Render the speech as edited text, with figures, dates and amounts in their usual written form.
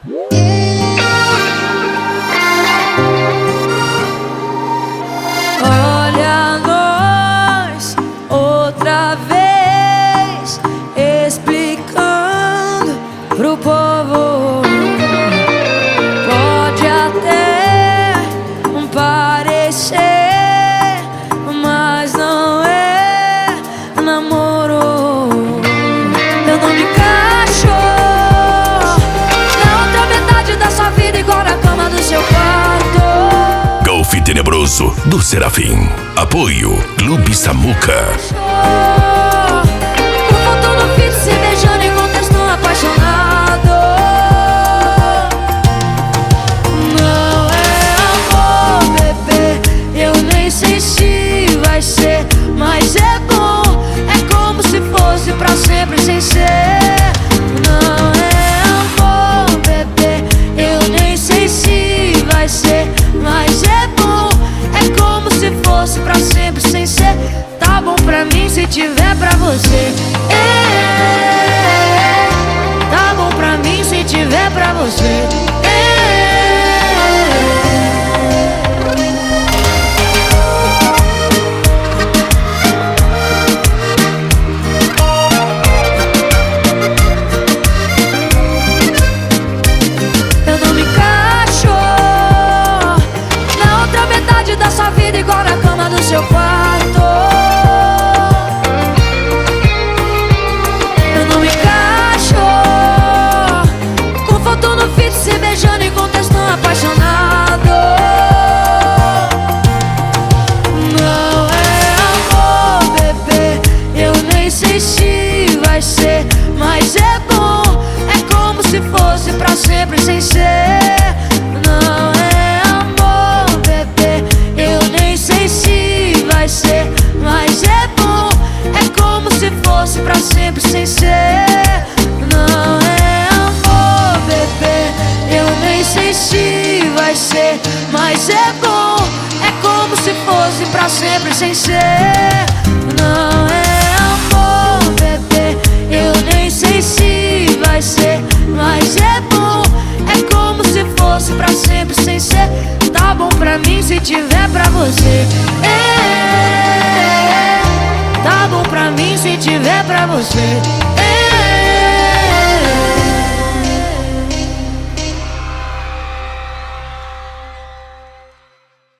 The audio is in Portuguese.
Olha nós outra vez explicando pro povo. Pode até parecer, mas não é namoro. Eu não me encaixo na outra metade da sua vida, igual na cama do seu quarto. Golfe Tenebroso do Serafim. Apoio Clube Samuca. Com foto no feed, se beijando em contexto apaixonado. Não é amor, bebê, eu nem sei se vai ser, mas é bom, é como se fosse pra sempre sem ser. Não é amor, bebê, eu nem sei se vai ser, mas é bom, é como se fosse pra sempre sem ser. Tá bom pra mim se tiver pra você. Tá bom pra mim se tiver pra você. Eu não me encaixo na outra metade da sua vida, igual na cama do seu quarto. Eu não me encaixo com foto no feed, se beijando em contexto apaixonado. Não é amor, bebê, eu nem sei se vai ser, mas é bom, é como se fosse pra sempre sem ser. Não é amor, bebê, eu nem sei se vai ser, mas é bom, é como se fosse pra sempre sem ser. Não é amor, bebê, eu nem sei se vai ser, mas é bom, é como se fosse pra sempre sem ser. Não é amor, bebê, eu nem sei se vai ser, mas é bom, é como se fosse pra sempre sem ser. Tá bom pra mim se tiver pra você. Tá bom pra mim se tiver pra você.